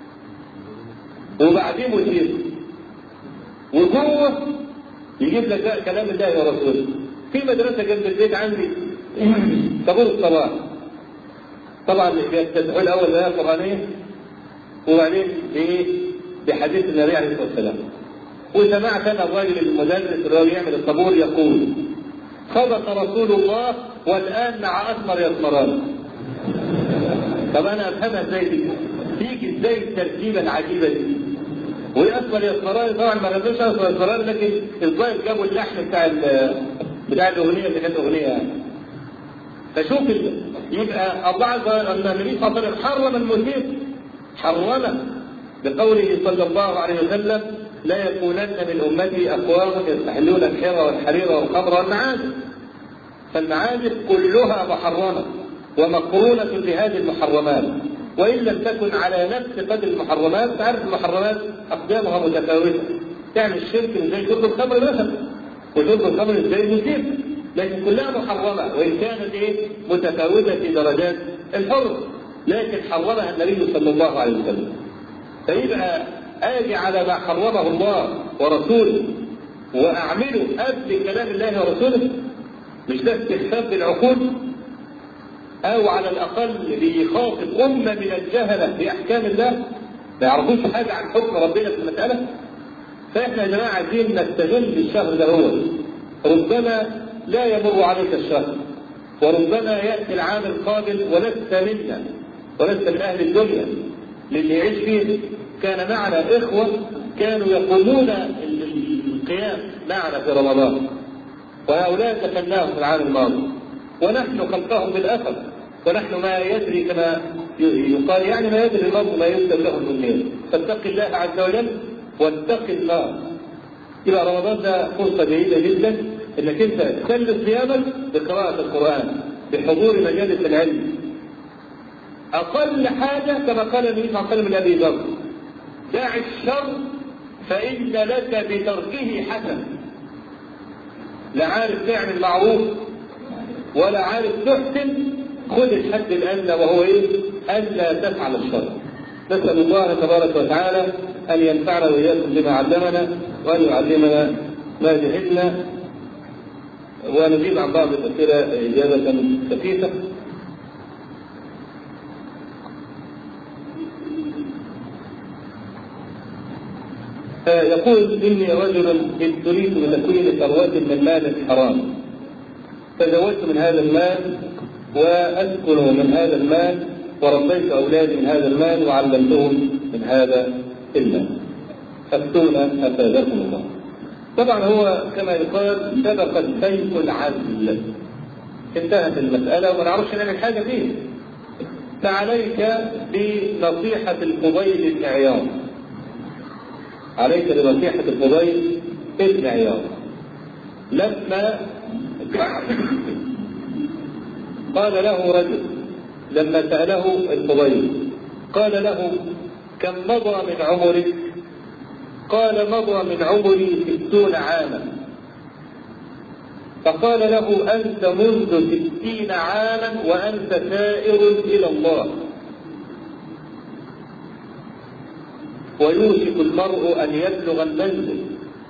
Speaker 1: وبعديه موسيقى، وجوه يجيب لك بقى كلام الله ورسوله. في مدرسه جنب البيت عندي طابور الصباح، طبعا بيفتتحوا الاول بايه قرانيه وبعدين بحديث النبي عليه الصلاه والسلام. وسمعت انا الراجل المدرس اللي هو بيعمل الطابور يقول صدق رسول الله والان مع اثمر يثمران. طب انا افهمها ازاي دي؟ تيجي ازاي التركيبه العجيبه دي؟ واثمر يثمران طبعا ما غنوش اثمر يثمران، لكن الظاهر جابوا اللحن بتاع الاغنيه اللي كانت اغنيه يعني. فشوف يبقى الله عز وجل النبي صلى الله عليه وسلم حرم الموسيقى، حرمه بقوله صلى الله عليه وسلم لا يكونن من امتي اقوام يستحلون الحرى والحرير والخمر والمعازف. فالمعازف كلها محرمه ومقرونه بهذه المحرمات، وان لم تكن على نفس قدر المحرمات. تعرف المحرمات اقدامها متفاوته، تعمل الشرك زي شرب الخمر مثلا، وشرب الخمر زي الموسيقى، لكن كلها محرمه وان كانت متفاوته في درجات الحرمه، لكن حرمها النبي صلى الله عليه وسلم. فيبقى اجي على ما حرمه الله ورسوله واعمله قبل كلام الله ورسوله، مش ده استخفاف بالعقول؟ او على الاقل بيخاطب امه من الجهله باحكام الله ما يعرفوش حاجه عن حكم ربنا في المساله. فاحنا يا جماعه عايزين نستغل الشهر ده، هو ربما لا يمر عليك الشهر، وربما ياتي العام القادم ولست منا ولست من اهل الدنيا. للي يعيش فيه كان معنا اخوه كانوا يقومون القيام معنا في رمضان، وهؤلاء تفناهم في العام الماضي، ونحن خلفهم بالاثر، ونحن ما يدري كما يقال يعني ما يدري المرء ما يكتب له المنير. فاتق الله عز وجل واتق النار. يبقى رمضان ده فرصه جيده جدا انك انت تسلي صيامك بقراءه القران، بحضور مجالس العلم. اقل حاجه كما قال النبي صلى الله عليه وسلم لابي ذر دع الشر فان لك بتركه حسن. لا عارف تعمل معروف ولا عارف تحسن، خذ الحد الادنى وهو الا تفعل الشر. نسال الله تبارك وتعالى ان ينفعنا واياكم بما علمنا وان يعلمنا ما جهلنا. ونجيب عن بعض الأسئلة إجابة خفيفة. يقول إني رجل ابتليت بتكوين ثروات من مال حرام، تزوجت من هذا المال وأسكن من هذا المال وربيت أولادي من هذا المال وعلمتهم من هذا المال، أفتونا أفادكم الله. طبعا هو كما يقال سبق سيف العدل، انتهت المسألة وما نعرفش نعمل حاجة فيه. فعليك بنصيحة الفضيل بن عياض، عليك بنصيحة الفضيل بن عياض لما قال له رجل، لما سأله الفضيل قال له كم مضى من عمرك؟ قال مضى من عمري 60 عاما. فقال له أنت منذ 60 عاما وأنت سائر إلى الله، ويوشك المرء أن يبلغ المنزل.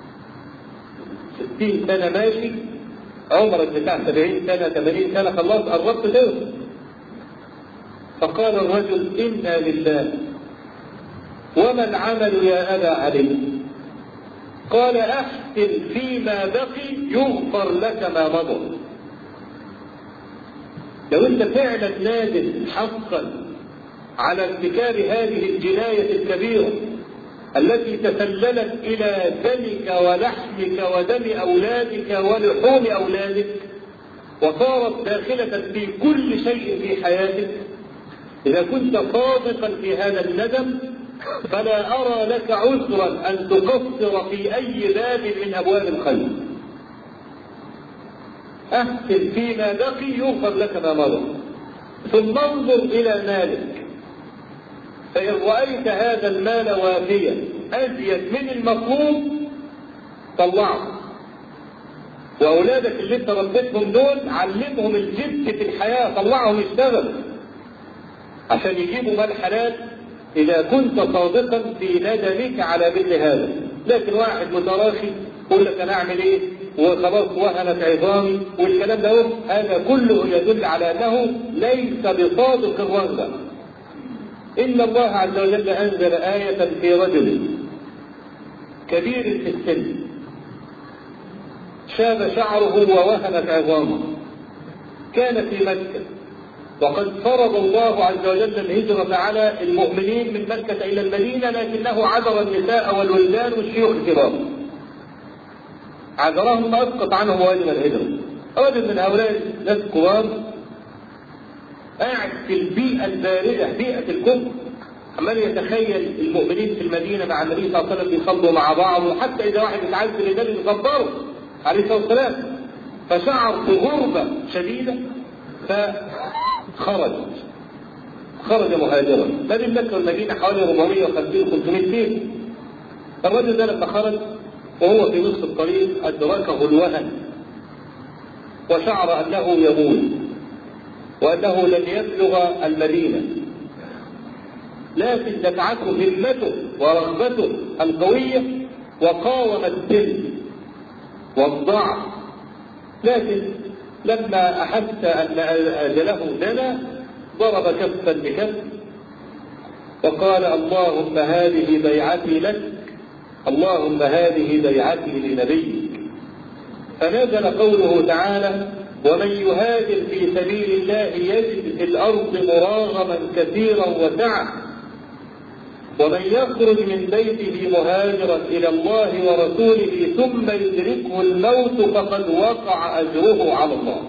Speaker 1: 60 سنة ماشي، عمرك بتاع 70 سنة 80 سنة خلاص قربت توصل. فقال الرجل إنا لله وما العمل يا أبا علي؟ قال أحسن فيما بقي يغفر لك ما مضى. لو أنت فعلا نادم حقا على ارتكاب هذه الجناية الكبيرة التي تسللت إلى دمك ولحمك ودم أولادك ولحوم أولادك وصارت داخلة في كل شيء في حياتك، إذا كنت صادقا في هذا الندم فلا أرى لك عذرا أن تقصر في أي باب من أبواب الخير. أحسن فيما بقي يغفر لك ما مضى، ثم انظر إلى مالك، فإن رأيت هذا المال وافيا أزيد من المطلوب طلعه، وأولادك اللي انت ربيتهم دول علمهم الجد في الحياة، طلعهم يشتغل عشان يجيبوا مال حلال إذا كنت صادقا في ندمك على مثل هذا. لكن واحد متراخي يقول لك أنا أعمل إيه وخلاص وهنت عظامي والكلام ده، هذا كله يدل على أنه ليس بصادق الرغبة. إن الله عز وجل أنزل آية في رجل كبير في السن شاب شعره ووهنت عظامه، كان في مكة وقد فرض الله عز وجل الهجرة على المؤمنين من مكة إلى المدينة، لكنه عذر النساء والولدان والشيوخ الكبار، عذرهم أسقط عنهم واجب الهجرة. رجل من هؤلاء الناس الكبار قاعد في البيئة الباردة، بيئة الكفر، عمال يتخيل المؤمنين في المدينة مع النبي صلى الله عليه وسلم بيصلوا مع بعض، وحتى إذا واحد يتعذب النبي يصبره عليه الصلاة والسلام، فشعر بغربة شديدة فخرج مهاجرا. ما بين مكة والمدينة حوالي 450-500 كيلو. الرجل ده لما خرج وهو في نصف الطريق أدركه الوهن وشعر أنه يموت وأنه لن يبلغ المدينة، لكن دفعته همته ورغبته القوية وقاوم السن والضعف. لكن لما أحس أن أجله دنا ضرب كفا بكف وقال اللهم هذه بيعتي لك، اللهم هذه بيعتي لنبيك. فنزل قوله تعالى ومن يهاجر في سبيل الله يجد في الأرض مراغما كثيرا وسعة، ومن يخرج من بيته مهاجرا إلى الله ورسوله ثم يدركه الموت فقد وقع أجره على الله.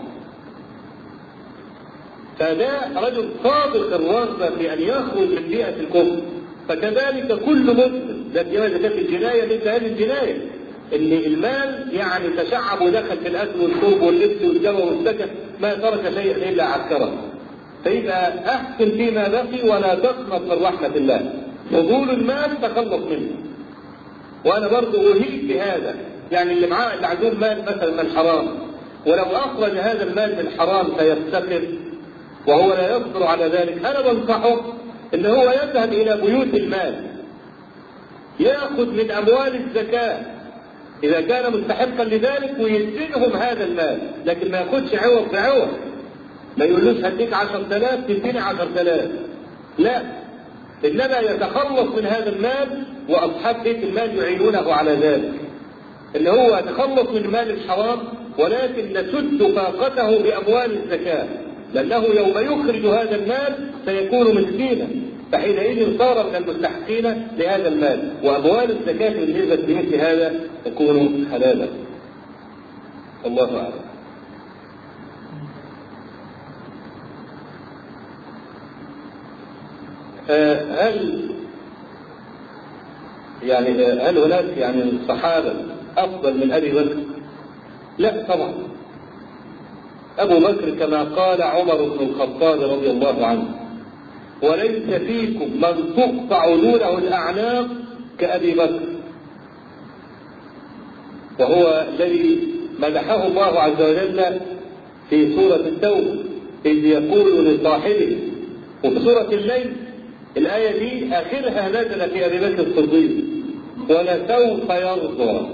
Speaker 1: فده رجل صادق الرغبة في أن يخرج من بيئة الكفر. فكذلك كل مسلم التي كانت الجناية مثل هذه الجناية، ان المال يعني تشعب ودخل في الاكل والشرب واللبس والجو والسكن، ما ترك شيئا الا عسكره. فيبقى احسن فيما بقي ولا تقنط من رحمه الله. فضول المال تخلص منه. وانا برضه اهيج بهذا، يعني اللي معاه اللي عنده مال مثلا من حرام، ولو اخرج هذا المال من حرام سيفتقر وهو لا يقدر على ذلك، انا بنصحه ان هو يذهب الى بيوت المال، ياخذ من اموال الزكاه إذا كان مستحقا لذلك ويدينهم هذا المال، لكن ما ياخدش عوض بعوض، ما يقولوش هديك 10,000 تديني 10,000، لا، إنما يتخلص من هذا المال وأصحاب بيت المال يعينونه على ذلك، اللي هو يتخلص من مال الحرام، ولكن نسد فاقته بأموال الزكاة، لأنه يوم يخرج هذا المال سيكون مسكينا، فحينئذ صار من المستحقين لهذا المال، وأموال الزكاة بالنسبة لمثل هذا تكون حلالا. الله أعلم. هل هناك الصحابة أفضل من أبي بكر؟ لا طبعا. أبو بكر كما قال عمر بن الخطاب رضي الله عنه: وليس فيكم من تقطع دونه الأعناق كأبي بكر. وهو الذي مدحه الله عز وجل في سورة التوبة إذ يقول لصاحبه، وفي سورة الليل الآية دي آخرها نزل في أبي بكر الصديق: ولسوف يرضى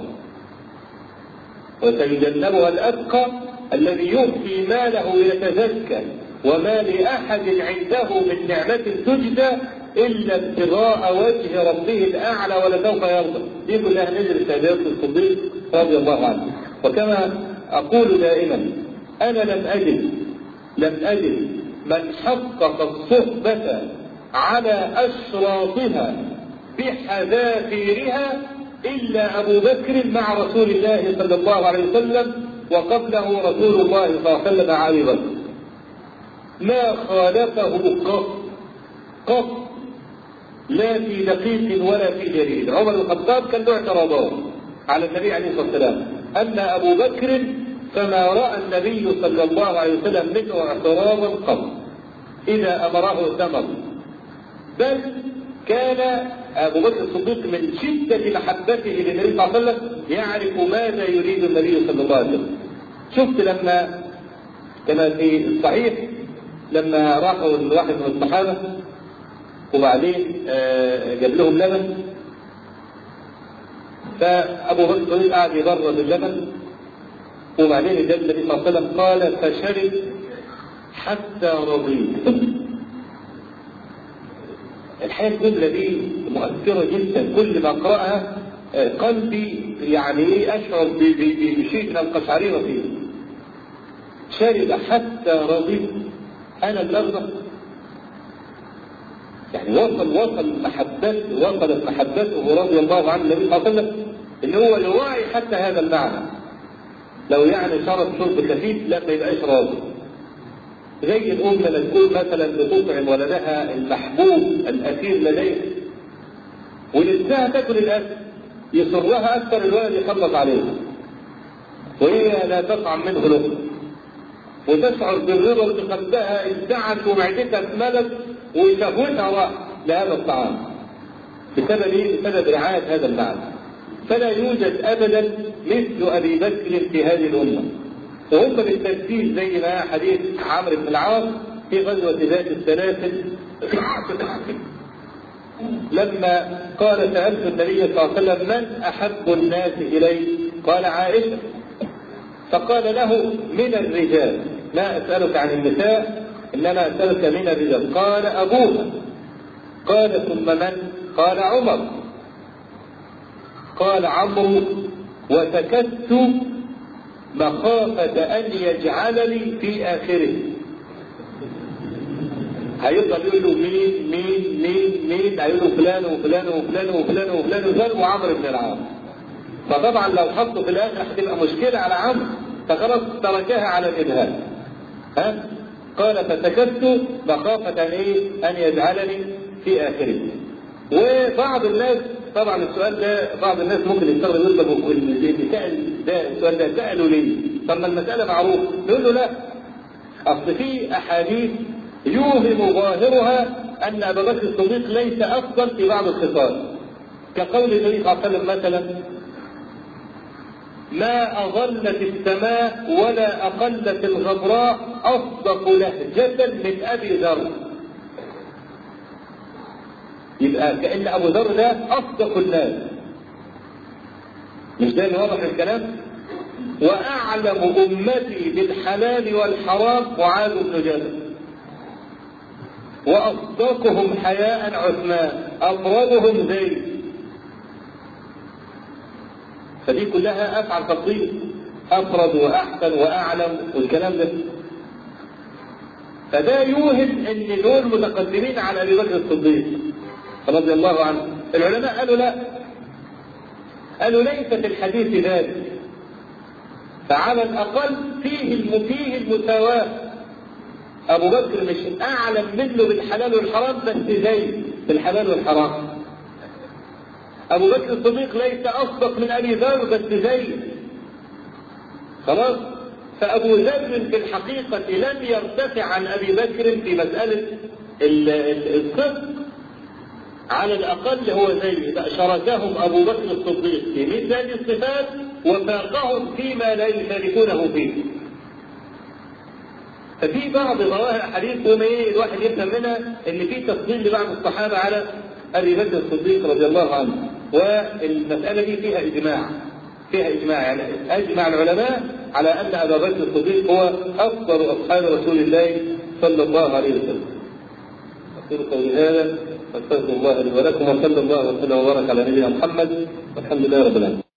Speaker 1: وسيجنبها الأتقى الذي يؤتي ماله يتزكى وما لأحد عنده من نعمة تجزى إلا ابتغاء وجه ربه الأعلى ولسوف يرضى. دي كلها نزلت في أبي بكر الصديق رضي الله عنه. وكما أقول دائما: أنا لم أجد من حقق الصحبة على أشراطها بحذافيرها إلا أبو بكر مع رسول الله صلى الله عليه وسلم، وقبله رسول الله صلى الله عليه وسلم مع أبي بكر، ما خالفه قط لا في دقيق ولا في جليل. عمر بن الخطاب كان له اعتراضات على النبي عليه الصلاة والسلام، أما أبو بكر فما رأى النبي صلى الله عليه وسلم منه اعتراضا قط، إذا أمره ثمر، بل كان أبو بكر الصديق من شدة محبته للنبي صلى الله عليه وسلم يعرف ماذا يريد النبي صلى الله عليه وسلم. شفت لما كما في الصحيح لما راحوا لواحد من الصحابة وبعدين جاب لهم لبن، فأبو بكر الصديق قاعد يبرد اللبن، وبعدين النبي صلى الله عليه وسلم قال: فشرب حتى رضيت. الحقيقة الجملة دي مؤثرة جدا، كل ما أقرأها قلبي أشعر بشيء من القشعريرة فيه. شرب حتى رضيت، أنا الأغرب وصلت محبته رضي الله عنه النبي صلى الله عليه وسلم إن هو يراعي حتى هذا المعنى. لو شرب خفيف لا ما يبقاش راضي، زي الأم لما تكون مثلا بتطعم ولدها المحبوب الأثير لديها ولسها تاكل الأكل يصرها أكثر الولد يخلص عليها وهي لا تطعم منه لقمة، وتشعر بالرضا بقلبها ادعت ومعدتها اتملت وشهوتها راح لهذا الطعام بسبب رعاية هذا المعنى. فلا يوجد أبدا مثل أبي بكر في هذه الأمة، وهم بالترتيب زي ما حديث عمرو بن العاص في غزوة ذات السلاسل لما قال: سألت النبي صلى الله عليه وسلم: من أحب الناس إلي؟ قال: عائشة. فقال له: من الرجال، لا أسألك عن النساء إنما أسألك من الرجال. قال: أبوها. قال: ثم من؟ قال: عمر. قال عمرو: وسكت مخافة أن يجعلني في آخره. هيفضل يقول له مين هيقول له فلان وفلان وفلان وفلان وفلان وفلان وعمرو بن العاص. فطبعا لو حطوا في الآخر هتبقى مشكلة على عمرو، فخلاص تركها على الإبهام. قال: فسكت مخافة أن يجعلني في آخره. وبعض الناس طبعا السؤال ده بعض الناس ممكن يستغرب يقول: السؤال ده سألوا ليه؟ طب ما المسألة معروف. نقول له: لا، أصل في أحاديث يوهم ظاهرها أن أبا بكر الصديق ليس أفضل في بعض الخصال، كقول النبي صلى الله عليه وسلم مثلا: ما أظلت السماء ولا أقلت الغبراء أصدق لهجة من أبي ذر. يبقى كأن أبو ذر ده أصدق الناس. مش ده اللي واضح الكلام؟ وأعلم أمتي بالحلال والحرام معاذ بن جبل، وأصدقهم حياء عثمان، أبرزهم زيد. فدي كلها أفعل تفضيل، أفرد وأحسن وأعلم والكلام ده. فده يوهم أن دول متقدمين على أبي بكر الصديق رضي الله عنه. العلماء قالوا لا، قالوا ليس في الحديث ذلك، فعلى الأقل فيه المساواة. أبو بكر مش أعلم منه بالحلال والحرام بس زي بالحلال والحرام. أبو بكر الصديق ليس أصدق من أبي ذر بس زي. خلاص؟ فأبو ذر في الحقيقة لم يرتفع عن أبي بكر في مسألة الصدق، على الأقل هو زي. شاركهم أبو بكر الصديق في مثل هذه الصفات وفاقهم فيما لا يشاركونه فيه. ففي بعض ظواهر الحديث الواحد يفهم منها ان في تفضيل لبعض الصحابه على ابي بكر الصديق رضي الله عنه، والمساله دي فيها اجماع يعني اجمع العلماء على ان ابا بكر الصديق هو افضل اصحاب رسول الله صلى الله عليه وسلم. اقول قولي هذا واستغفر الله لي ولكم، وصلى الله وسلم وبارك على نبينا محمد والحمد لله رب العالمين.